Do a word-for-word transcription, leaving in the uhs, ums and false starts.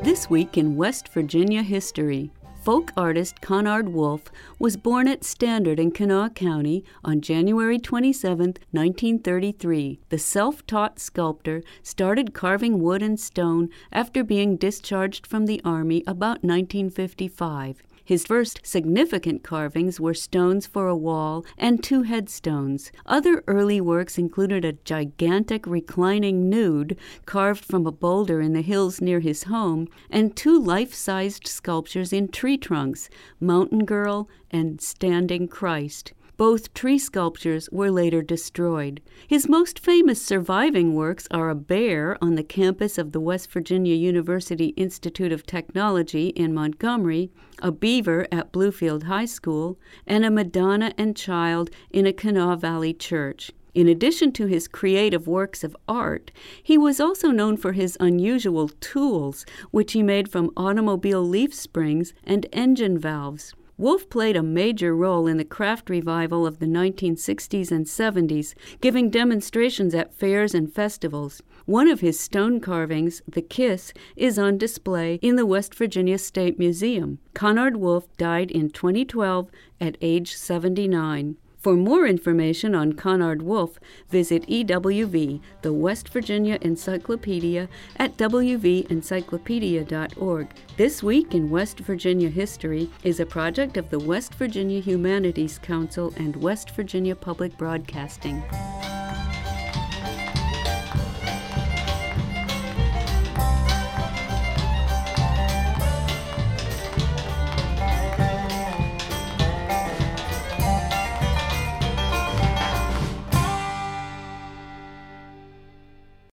This week in West Virginia history. Folk artist Conard Wolf was born at Standard in Kanawha County on January twenty-seventh, nineteen thirty-three. The self-taught sculptor started carving wood and stone after being discharged from the Army about nineteen fifty-five. His first significant carvings were stones for a wall and two headstones. Other early works included a gigantic reclining nude carved from a boulder in the hills near his home, and two life-sized sculptures in tree trunks, Mountain Girl and Standing Christ. Both tree sculptures were later destroyed. His most famous surviving works are a bear on the campus of the West Virginia University Institute of Technology in Montgomery, a beaver at Bluefield High School, and a Madonna and Child in a Kanawha Valley church. In addition to his creative works of art, he was also known for his unusual tools, which he made from automobile leaf springs and engine valves. Wolf played a major role in the craft revival of the nineteen sixties and seventies, giving demonstrations at fairs and festivals. One of his stone carvings, The Kiss, is on display in the West Virginia State Museum. Conard Wolf died in twenty twelve at age seventy-nine. For more information on Conard Wolf, visit E W V, the West Virginia Encyclopedia, at w v encyclopedia dot org. This Week in West Virginia History is a project of the West Virginia Humanities Council and West Virginia Public Broadcasting.